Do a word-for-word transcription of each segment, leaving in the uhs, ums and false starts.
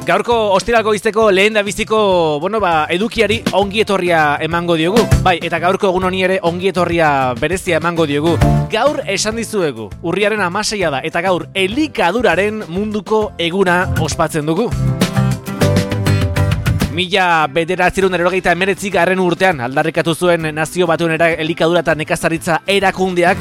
Gaurko ostiralgo izteko lehen da biziko, bueno, ba, edukiari ongi etorria emango diogu. Bai, eta gaurko egun honi ere ongi etorria berezia emango diogu. Gaur esan dizuegu, urriaren hamaseia da, eta gaur elikaduraren munduko eguna ospatzen dugu. Mila bederatzerun erogeita emeretzi garren urtean aldarrikatu zuen Nazio Batuen elikadura eta nekazaritza erakundeak.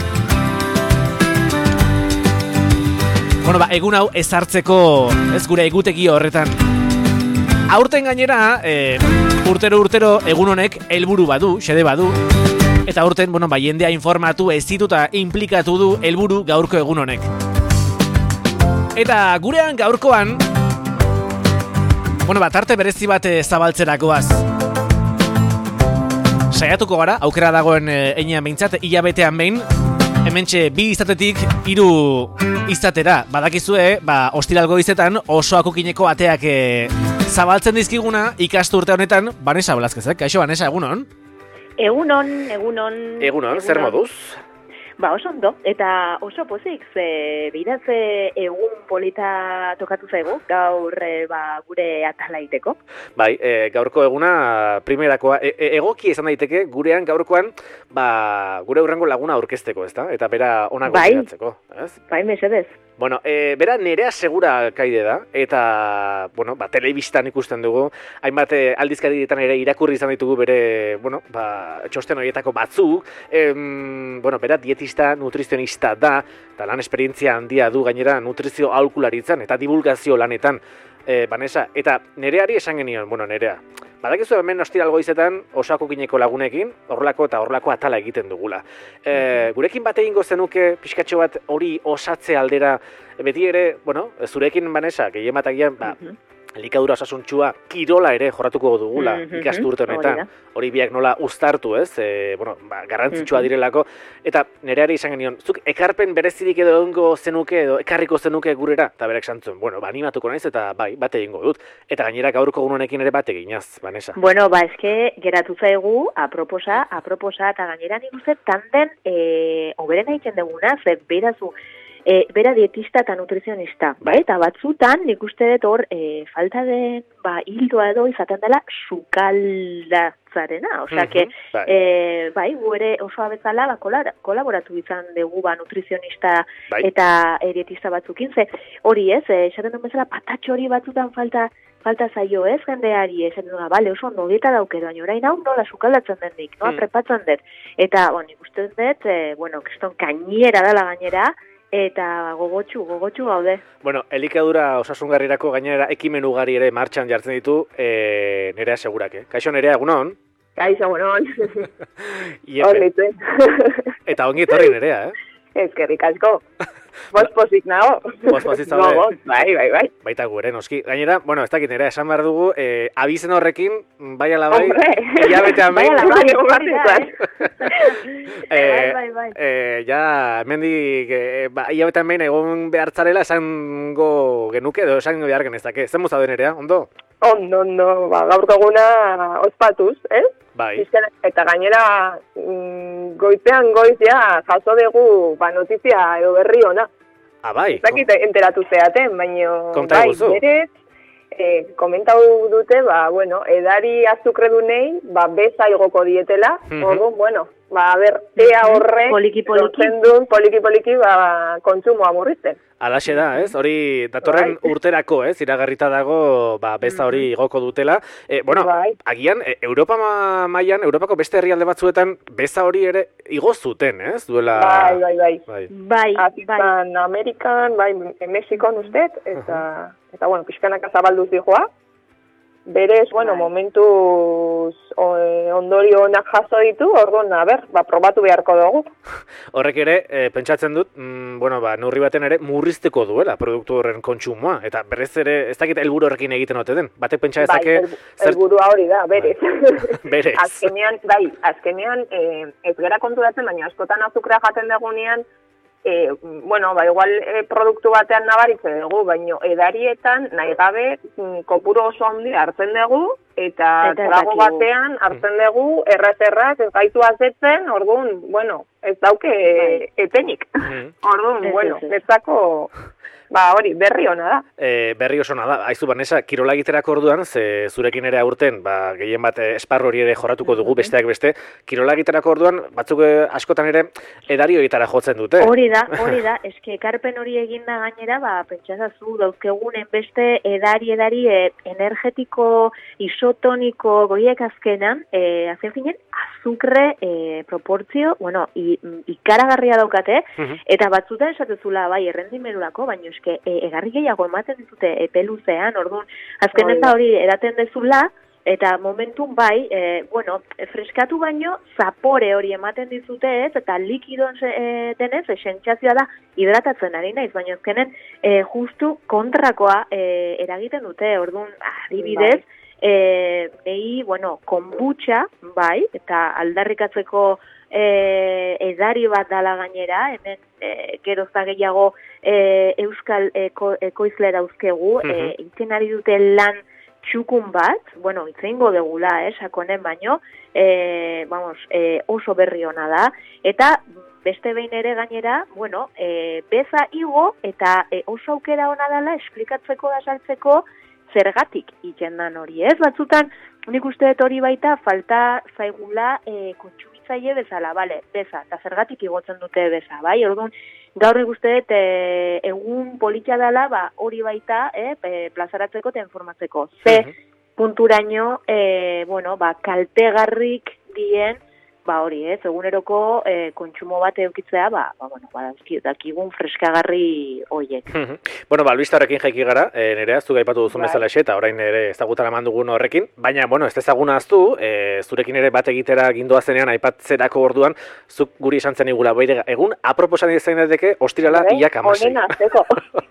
Bueno, ba, egun hau ezartzeko ez gure egutegi horretan. Aurten gainera, e, urtero urtero egun honek helburu badu, xede badu. Eta aurten, bueno, ba, jendea informatu, ezitu eta implikatu du helburu gaurko egun honek. Eta gurean gaurkoan, bueno, ba, tarte berezi bat zabaltzerakoaz. Saiatuko gara, aukera dagoen einean behintzat, hilabetean behin, hementxe bi izatetik hiru izatera. Badakizue, ba, ostiralgo izetan osoako kineko ateak e, zabaltzen dizkiguna ikastu urte honetan, Vanessa Blazquezek. Kaixo, Vanessa, egunon? Egunon, egunon. Egunon, zer moduz? Ba, oso ondo, eta oso pozik, ze bidatze egun polita tokatu zaigu, gaur e, ba, gure atalaiteko. Bai, e, gaurko eguna primerakoa, e, e, egoki esan daiteke gurean gaurkoan, ba, gure hurrengo laguna aurkezteko, ezta? Eta bera onak bai. Gotiratzeko, ez? Bai, mesedez. Bueno, e, bera Nerea Segura kaide da, eta, bueno, ba, telebistan ikusten dugu, hainbat aldizkarietan ere irakurri izan ditugu bere, bueno, ba, txosten horietako batzuk, em, bueno, bera dietista, nutrizionista da, eta lan esperientzia handia du gainera nutrizio aholkularitzan eta divulgazio lanetan, e, Vanessa, eta Nereari esan genion, bueno, Nerea, badakizu hemen ostiralgo izetan osako kineko lagunekin, horrelako eta horrelako atala egiten dugula. E, gurekin bat egingo zenuke, pixkatxo bat hori osatze aldera, beti ere, bueno, zurekin, Vanessa, gehien bat agian, ba, elikadura osasuntxua, kirola ere jorratuko dugula mm-hmm. ikastu urte honetan. Hori biak nola uztartu, ez? E, bueno, ba, garrantzitsua mm-hmm. direlako. Eta Nereari izan genion, zuk ekarpen berezirik edo egongo zenuke edo ekarriko zenuke gurera? Eta berak zantzuen, bueno, ba, animatuko naiz eta bai, bate egingo dut. Eta gainera gaurko egunonekin ere bate eginaz, Vanessa. Bueno, ba, eske geratu zaigu, aproposa, aproposa, eta gainera nik uste tanden e, oberen egiten duguna, ze berazu, E, bera dietista eta nutrizionista, bai? Eta batzutan nik uste dut hor e, falta den ba, hildoa edo izaten dela sukaldatzarena. Osea, que, mm-hmm. bai. E, bai, gu ere oso abezala ba, kolaboratu izan dugu ba, nutrizionista bai. Eta e, dietista batzukin, ze hori ez, e, esaten duen bezala patatxo hori batzutan falta falta zaio ez, jendeari, esan duen, bale, oso ondo dieta dauke, baina orain hau nola sukaldatzen dendik, nola mm. prepatzen dut. Eta, bon, nik uste dut, e, bueno, kriston kainera dela gainera, eta gogotxu, gogotxu gaude. Bueno, elikadura osasungarrirako gainera ekimen ugari ere martxan jartzen ditu e, Nerea Segurak, eh? Kaixo, Nerea, egunon? Kaixo, egunon. Horritze. Eta ongi etorri, Nerea, eh? Ezkerrik asko. Bos pozik nago. Bos pozik zaude. Bos, bai, bai, bai. Baita gure, noski. Gainera, bueno, ez dakit, Nerea, esan behar dugu, eh, abizen horrekin, bai ala bai, hilabetean bai. Bai ala bai, egon izan. Bai, bai, bai. Eh, ja, mendik, eh, ba, hilabetean behin egon behartzarela esango genuke, edo esango behar genezake. Zen mozau den, Nerea, ondo? Ondo, ondo, ba, gaurko eguna ospatuz, ez? Bai. Eta gainera, mm, goizean goizea jaso dugu ba, notizia edo berri ona. Ah, bai. Ez dakit enteratu zeaten, baina bai, berez, eh, komentau dute, ba, bueno, edari azukredunei, ba, beza igoko dietela, mm-hmm. orduan, bueno, ba, a ber, ea horre, poliki, poliki. Duen, poliki, poliki, ba, kontsumoa murrizten. Alaxe da, ez? Hori datorren bai. urterako, ez? Iragarrita dago, ba, beza hori igoko dutela. E, bueno, bai. agian, e, Europa mailan, Europako beste herrialde batzuetan, beza hori ere igo zuten, ez? Duela... Bai, bai, bai. Bai, bai. Azizan, bai. Amerikan, bai, Mexikon ustet, eta, uh-huh. eta bueno, pixkanak azabaldu zijoa. Berez, bueno, bai. momentuz ondorio onak jaso ditu, orduan, a ber, ba, probatu beharko dugu. Horrek ere, e, pentsatzen dut, mm, bueno, ba, neurri baten ere murrizteko duela produktu horren kontsumoa, eta berez ere, ez dakit helburu horrekin egiten ote den, batek pentsa ezake... Bai, helburua hori da, berez. Berez. Azkenean, bai, azkenean, eh, ez gara konturatzen, baina askotan azukrea jaten dugunean, E, bueno, ba, igual e, produktu batean nabaritzen dugu, baina edarietan nahi gabe kopuru oso handi hartzen dugu, eta trago batean hartzen dugu, erraz-erraz, ez gaitu azetzen, orduan, bueno, ez dauke etenik. Orduan, bueno, ez dako ba hori, berri ona da. E, berri oso ona da. Aizu, Vanessa, kirola egiterako orduan, ze zurekin ere aurten, ba, gehien bat esparru hori ere jorratuko dugu, besteak beste, kirola egiterako orduan, batzuk askotan ere edari horietara jotzen dute. Hori da, hori da, eske ekarpen hori egin da gainera, ba, pentsazazu dauzkegunen beste edari, edari, e, energetiko, isotoniko, goiek azkenan, e, azken finen, azukre e, proportzio, bueno, i, ikaragarria daukate, uh -huh. eta batzutan esatezula, bai, errendimerurako, baina eske, e, egarri gehiago ematen dizute epe luzean, orduan, azkenen da hori edaten dezula, eta momentun bai, e, bueno, freskatu baino, zapore hori ematen dizute ez, eta likidon e, denez, sentsazioa da, hidratatzen ari naiz, baina azkenen, e, justu kontrakoa e, eragiten dute, orduan, adibidez, bai. E, behi, bueno, konbutxa, bai, eta aldarrikatzeko e, edari bat dala gainera, hemen e, gerozta gehiago e, euskal eko, ekoizle dauzkegu, uh-huh. e, itzen ari dute lan txukun bat, bueno, itzeingo degula, eh, sakonen baino, e, vamos, e, oso berri ona da, eta beste behin ere gainera, bueno, e, beza igo, eta e, oso aukera ona dela esplikatzeko da saltzeko, zergatik ikendan hori, ez? Batzutan, nik uste dut hori baita, falta zaigula e, kontsumitzaile bezala, bale, beza, eta zergatik igotzen dute beza, bai? Orduan, gaur nik uste dut e, egun politia dela, ba, hori baita, e, e, plazaratzeko eta informatzeko. Ze, uh-huh. punturaino, e, bueno, ba, kaltegarrik dien, ba hori, ez, eguneroko e, kontsumo bat eukitzea, ba, ba bueno, ba, dakigun freskagarri hoiek. Bueno, ba, albiste horrekin jaiki gara, e, nerea, zu gaipatu duzun bezala xe, eta orain ere ezagutan eman dugun horrekin, baina, bueno, ez ezaguna aztu, e, zurekin ere bat egitera gindoa zenean, aipatzerako orduan, zuk guri esan zen igula, beire, egun, aproposan izain dateke, ostirala, iak amasei. Honen azteko.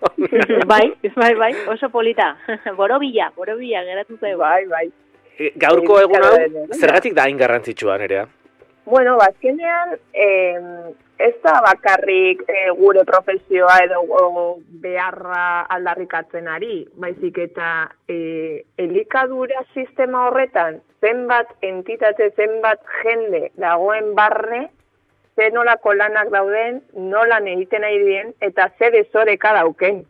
bai, bai, bai, oso polita. Borobila, borobila, geratu zeu. Bai, bai. E, gaurko egun hau, zergatik da hain garrantzitsua, nerea? Bueno, bazkenean, eh, ez da bakarrik eh, gure profesioa edo beharra aldarrikatzen ari, baizik eta eh, elikadura sistema horretan zenbat entitate, zenbat jende dagoen barne, ze nolako lanak dauden, nolan egiten nahi dien, eta ze desoreka dauken.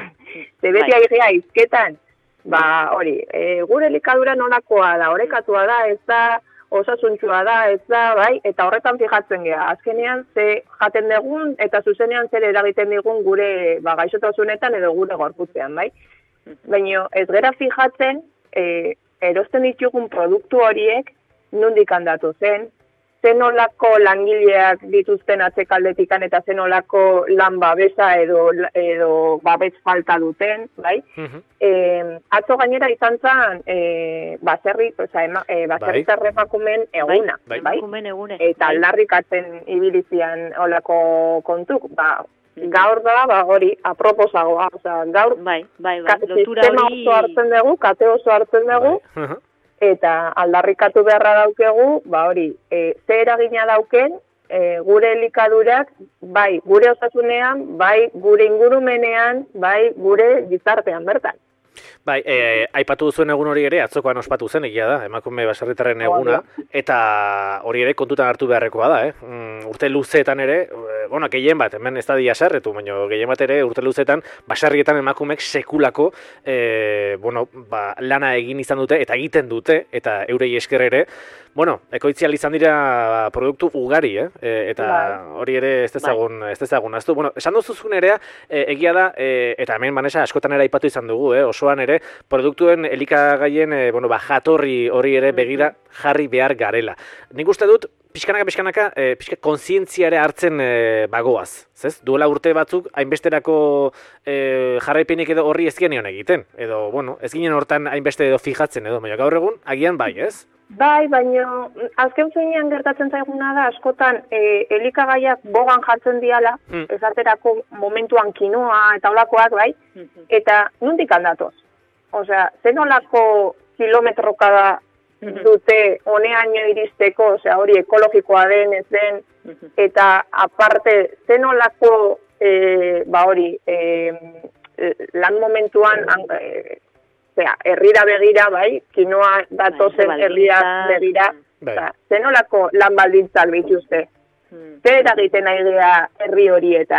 Ze beti airea izketan, ba hori, eh, gure elikadura nolakoa da, orekatua da, ez da, osasuntsua da, ez da, bai, eta horretan fijatzen gea. Azkenean, ze jaten dugun, eta zuzenean zer eragiten digun gure ba, gaixotasunetan edo gure gorputzean, bai. Baina ez gera fijatzen, e, erosten ditugun produktu horiek nondik handatu zen, zenolako langileak dituzten atzekaldetikan eta zenolako lan babesa edo, edo babes falta duten, bai? Uh-huh. E, atzo gainera izan zen e, baserri, oza, ema, e, baserritar emakumeen eguna, bai? bai? bai? Eta aldarrikatzen ibilizian olako kontuk, ba, gaur da, ba, hori, aproposagoa, oza, gaur, bai, bai, bai. Ka, sistema hori... oso hartzen dugu, kate oso hartzen dugu, bai. uh-huh. Eta aldarrikatu beharra daukegu, ba hori, e, ze eragina dauken, e, gure elikadurak, bai gure osasunean, bai gure ingurumenean, bai gure gizartean bertan. Bai, e, aipatu duzuen egun hori ere, atzokoan ospatu zen, egia da, emakume baserritarren eguna, eta hori ere kontutan hartu beharrekoa da, eh? Mm, urte luzeetan ere, e, bueno, gehien bat, hemen ez da dia sarretu, baina gehien bat ere, urte luzeetan, baserrietan emakumek sekulako, e, bueno, ba, lana egin izan dute, eta egiten dute, eta eurei esker ere, bueno, ekoitzial izan dira produktu ugari, eh? E, eta hori ere ez dezagun, ez dezagun, aztu. Bueno, esan duzuzun ere, e, egia da, e, eta hemen Vanessa askotan ere aipatu izan dugu, eh? Osoan ere, produktuen elikagaien e, bueno, ba, jatorri hori ere begira jarri behar garela. Nik uste dut, pixkanaka, pixkanaka, e, pixka kontzientziare hartzen e, bagoaz, zez? Duela urte batzuk, hainbesterako e, jarraipenik edo horri ez genion egiten, edo, bueno, ez ginen hortan hainbeste edo fijatzen edo, baina gaur egun, agian bai, ez? Bai, baina azken zeinean gertatzen zaiguna da, askotan e, elikagaiak bogan jartzen diala, hmm. esaterako momentuan kinoa eta olakoak, bai, hmm. eta nondik handatoz. Osea, zenolako kilometroka da dute honeaino iristeko, osea, hori ekologikoa den, ez den, eta aparte, zenolako, e, ba hori, e, lan momentuan, e, Zea, herrira begira, bai, kinoa datozen herrira begira, bai. Zenolako lan baldintzak dituzte. Hmm. Zer egiten nahi gea herri horietan.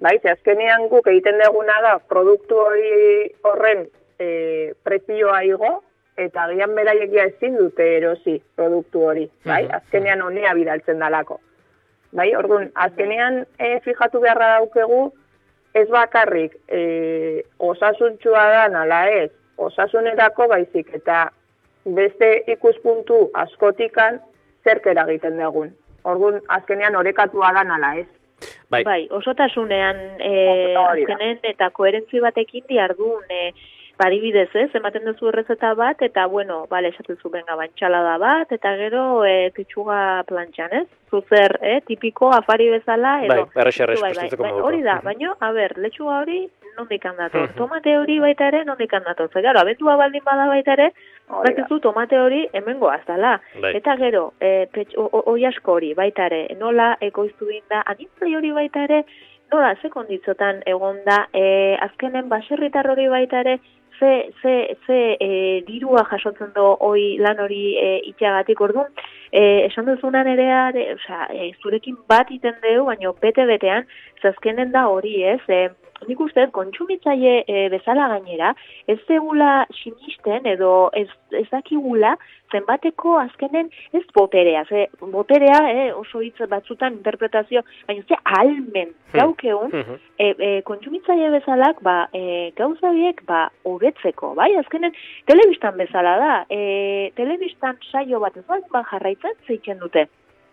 bai, ze azkenean guk egiten duguna da produktu hori horren e, prezioa igo, eta agian beraiekia ezin dute erosi produktu hori, bai, azkenean honea bidaltzen dalako. Bai, orduan, azkenean e, fijatu beharra daukegu, ez bakarrik e, osasuntxua dan ala ez, osasunerako baizik eta beste ikuspuntu askotikan zerkera egiten dugun. Orduan, azkenean orekatua dan ala ez. Bai, bai osotasunean e, azkenen eta koherentzi batekin diardun, e, badibidez ez, ematen duzu errezeta bat, eta bueno, bale, esaten zu benga bantxalada bat, eta gero e, pitxuga plantxan, ez? Zuzer, eh, tipiko afari bezala, edo... Bai, errex, errex, bai, bai, bai, hori da, baina, a ber, letxuga hori nondik handator, tomate hori baita ere nondik handator, zer gero, abendua baldin bada baita ere, bakizu tomate hori hemengo azala, bai. Eta gero, e, oi asko hori baita ere, nola ekoiztu dinda, anintzai hori baita ere, nola, ze konditzotan egon da, e, azkenen baserritar hori baita ere, ze, ze, ze e, dirua jasotzen do hoi lan hori e, itxagatik orduan, e, esan duzunan ere, e, osea, e, zurekin bat iten deu, baina bete-betean, zazkenen da hori ez, e, nik uste, kontsumitzaile e, bezala gainera, ez zegula sinisten edo ez, ez dakigula zenbateko azkenen ez boterea. Ze, boterea eh, oso hitz batzutan interpretazio, baina ze almen gaukeun, e, e, kontsumitzaile bezalak ba, e, gauza biek ba, hobetzeko, bai? Azkenen telebistan bezala da, e, telebistan saio bat ez ba, jarraitzen zeitzen dute.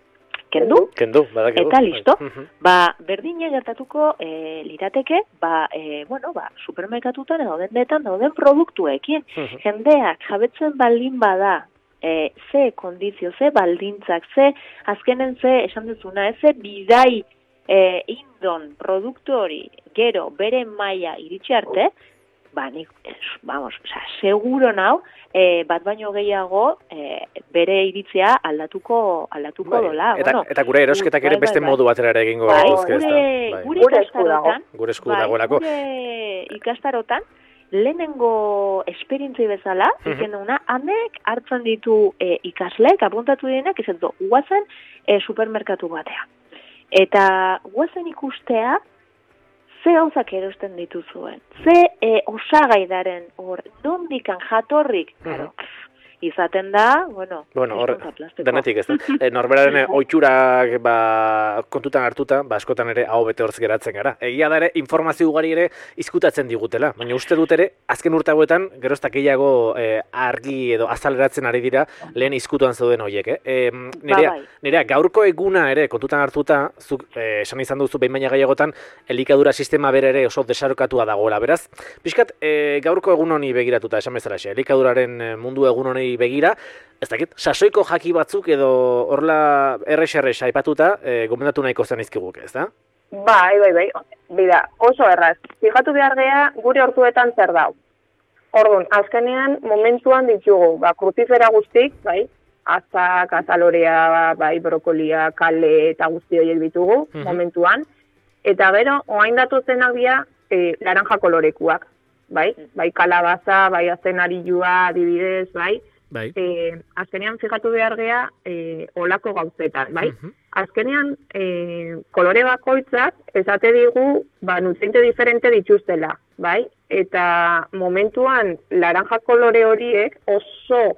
Kendu, Kendu badakigu. Eta listo, ba, berdine gertatuko e, lirateke, ba, e, bueno, ba, supermerkatutan edo dendetan dauden produktuekin. Jendeak jabetzen baldin bada, e, ze kondizio, ze baldintzak, ze azkenen ze, esan duzuna, ze bidai e, indon produktu hori gero bere maila iritsi arte, ba, nik, vamos, oza, seguro nau, e, bat baino gehiago e, bere iritzia aldatuko aldatuko bai, dola. Eta, bueno, eta gure erosketak ere bai, beste bai, modu batera ere egingo bai, guzke, gure, bai. gure, gure ikastarotan, gure esku dagoelako. Gure ikastarotan, lehenengo esperientzi bezala, mm -hmm. duguna, amek hartzen ditu e, ikasleek, apuntatu dienak, ez edo, guazen e, supermerkatu batea. Eta guazen ikustea, ze gauzak erosten dituzuen, ze e, osagaidaren hor, nondikan jatorrik, mm -hmm. claro, izaten da, bueno, bueno hor, denetik ez da. E, norberaren oitxurak ba, kontutan hartuta, ba, askotan ere hau bete hortz geratzen gara. Egia da ere, informazio ugari ere izkutatzen digutela, baina uste dut ere, azken urte hauetan, geroztak gehiago e, argi edo azaleratzen ari dira lehen izkutuan zeuden horiek. Eh? E, nerea, ba, nerea, gaurko eguna ere kontutan hartuta, zuk e, esan izan duzu behin baina gehiagotan, elikadura sistema bere ere oso desarokatua dagoela, beraz. Piskat, e, gaurko egun honi begiratuta, esan bezala xe, elikaduraren mundu egun honi begira, ez dakit, sasoiko jaki batzuk edo horla errex-errex aipatuta e, gomendatu nahiko zen izkiguk, ez da? Bai, bai, bai, bida, oso erraz. Fijatu behar gea gure hortuetan zer dau. Orduan, azkenean momentuan ditugu, ba, krutifera guztik, bai, azak, azalorea, bai, brokolia, kale eta guzti horiek ditugu, uh -huh. momentuan, eta gero, oain datu zenak bia, e, laranja kolorekuak, bai, bai, kalabaza, bai, azenarillua, adibidez, bai, Bai. E, azkenean fijatu behar gea e, olako gauzetan, bai? Uh-huh. Azkenean e, kolore bakoitzak esate digu ba, nutriente diferente dituztela, bai? Eta momentuan laranja kolore horiek oso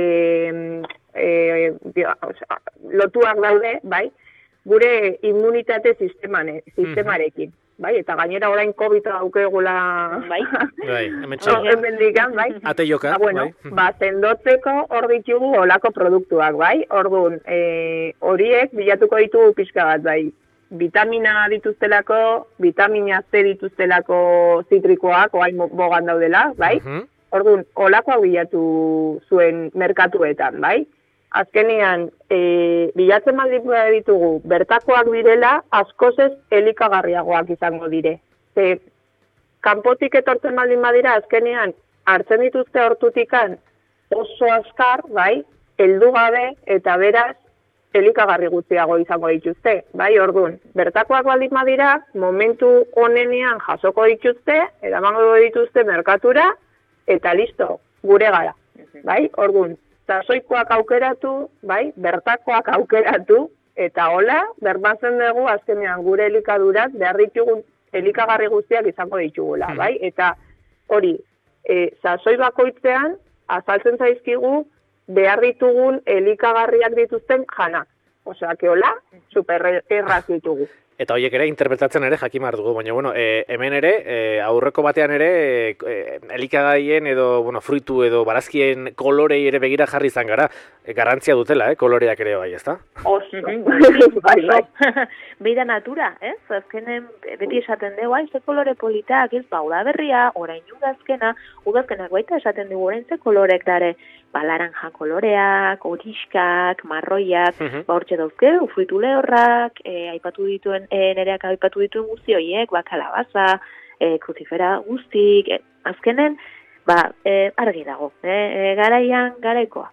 e, e, oza, lotuak daude, bai? Gure immunitate sistemane, sistemarekin. Uh-huh. Bai, eta gainera orain COVID daukegula bai, bai, hemendikan, bai. Ate joka, ba, bueno, bai. Ba, sendotzeko hor ditugu olako produktuak, bai. Orduan, eh, horiek bilatuko ditugu pixka bat, bai. Vitamina dituztelako, vitamina C dituztelako zitrikoak, oain bogan daudela, bai. Uh-huh. Orduan, olakoak bilatu zuen merkatuetan, bai. Azkenean, e, bilatzen baldin ditugu, bertakoak direla, askozez elikagarriagoak izango dire. Ze, kanpotik etortzen baldin badira, azkenean, hartzen dituzte hortutikan oso azkar, bai, heldu gabe, eta beraz, elikagarri gutxiago izango dituzte, bai, orduan. Bertakoak baldin badira, momentu honenean jasoko dituzte, eramango dituzte merkatura, eta listo, gure gara, bai, orduan. Sasoikoak aukeratu, bai, bertakoak aukeratu, eta hola, berbatzen dugu, azkenean gure elikadurak behar ditugun elikagarri guztiak izango ditugula, bai? Eta hori, e, sasoi bakoitzean azaltzen zaizkigu behar ditugun elikagarriak dituzten janak. Osea, que hola, super erraz ditugu. Eta horiek ere interpretatzen ere jakin behar dugu, baina bueno, e, hemen ere, e, aurreko batean ere, e, elikagaien edo, bueno, fruitu edo barazkien kolorei ere begira jarri izan gara, e, garrantzia dutela, eh, koloreak ere bai, ezta? Oso, bai, bai. Beida natura, ez? Azkenen beti esaten dugu, ai, ze kolore politak, ez, ba, udaberria, orain udazkena, udazkenak baita esaten dugu, orain ze kolorek dare, ba, laranja koloreak, horiskak, marroiak, uh -huh. ba, hortxe dauzke, fruitu lehorrak, e, aipatu dituen, e, nereak aipatu dituen guzti horiek, ba, kalabaza, e, kruzifera guztik, e, azkenen, ba, e, argi dago, e, e, garaian garaikoa.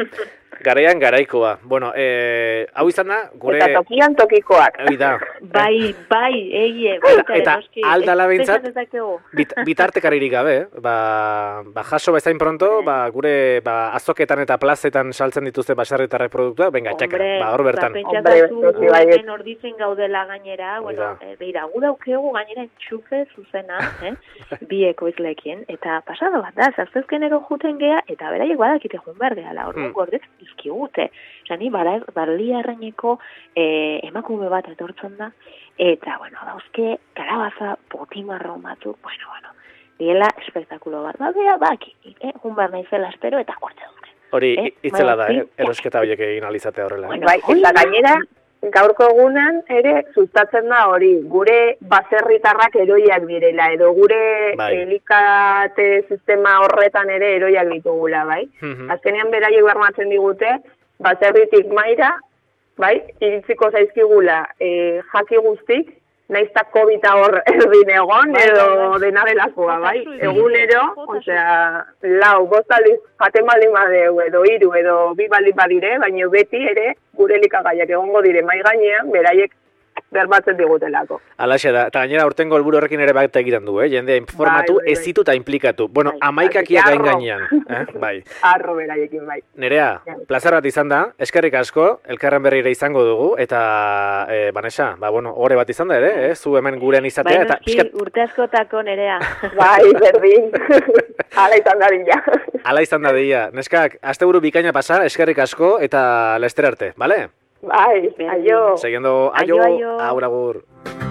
Garaian garaikoa. Bueno, eh, hau izan da, gure... Eta tokian tokikoak. Da. Bai, bai, egie. Eta, eta aldala behintzat, bit, bitartekaririk gabe, ba, ba jaso bezain pronto, ba, gure ba, azoketan eta plazetan saltzen dituzte baserritarrek produktua, benga, txaka, ba, hor bertan. Hombre, ba, ordizen gaudela gainera, bueno, e, beira, gu daukegu gainera entxufe zuzena, eh, bi ekoizlekien, eta pasada bat da, zaztezkenero juten gea, eta beraiek badakite jun behar gehala, hor hmm. gordez izkigute. Osa, ni barlia erraineko eh, emakume bat etortzen da, eta, bueno, dauzke, kalabaza, potimarron batzuk, bueno, bueno, diela espektakulo bat, ba, bea, baki, eh, jun behar naizela espero, eta gortze dute. Hori, eh? itzela da, eh? erosketa horiek egin alizatea horrela. Bueno, bai, eta gainera, gaurko egunan ere sustatzen da hori, gure baserritarrak eroiak direla, edo gure bai. elikate sistema horretan ere eroiak ditugula, bai? Mm-hmm. Azkenean beraiek bermatzen digute, baserritik maira, bai, iritziko zaizkigula e, jaki guztik, naizta kobita hor erdin egon, bai, edo bai, bai. dena delakoa, bai? Egunero, osea, lau, bostaliz jaten baldin badeu, edo hiru, edo bi baldin badire, baina beti ere gure elikagaiak egongo dire mai gainean, beraiek berbatzen digutelako. Alaxe da, eta gainera urtengo helburu horrekin ere bat egiten du, eh? Jende informatu, bai, bai, bai. ezitu eta implikatu. Bueno, bai, amaikakiak gain gainean. Eh? Bai. Arro beraiekin, bai. Nerea, plazer bat izan da, eskerrik asko, elkarren berrire izango dugu, eta, eh, Vanessa, ba, bueno, ore bat izan da ere, eh? Zu hemen gurean izatea. Bai, eta, pixkat... urte askotako, Nerea. Bai, berdin. Ala izan da dira. Ala izan da dira. Neskak, asteburu bikaina pasa, eskerrik asko, eta laster arte, bale? Bai, aio. Seguindo, aio, aio, aio. Agur, agur.